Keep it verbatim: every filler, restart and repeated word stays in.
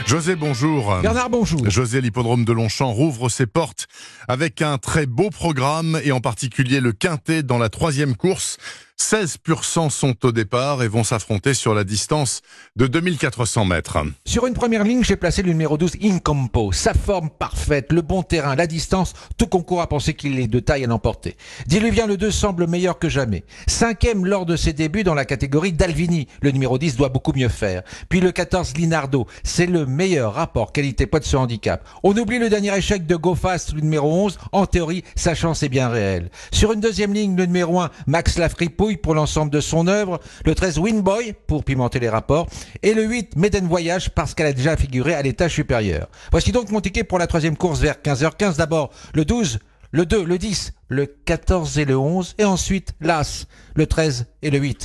José, bonjour. Bernard, bonjour. José, l'hippodrome de Longchamp rouvre ses portes avec un très beau programme et en particulier le quintet dans la troisième course. seize pur sang sont au départ et vont s'affronter sur la distance de deux mille quatre cents mètres. Sur une première ligne, j'ai placé le numéro douze, Incompo. Sa forme parfaite, le bon terrain, la distance, tout concourt à penser qu'il est de taille à l'emporter. Diluvien le deux semble meilleur que jamais. Cinquième lors de ses débuts dans la catégorie d'Alvini. Le numéro dix doit beaucoup mieux faire. Puis le quatorze, Linardo. C'est le meilleur rapport qualité-poids de ce handicap. On oublie le dernier échec de Go Fast, le numéro onze. En théorie, sa chance est bien réelle. Sur une deuxième ligne, le numéro un, Max Lafripouille pour l'ensemble de son œuvre, le treize Winboy pour pimenter les rapports et le huit Maiden Voyage parce qu'elle a déjà figuré à l'étage supérieur. Voici donc mon ticket pour la troisième course vers quinze heures quinze. D'abord le douze, le deux, le dix, le quatorze et le onze et ensuite l'As, le treize et le huit.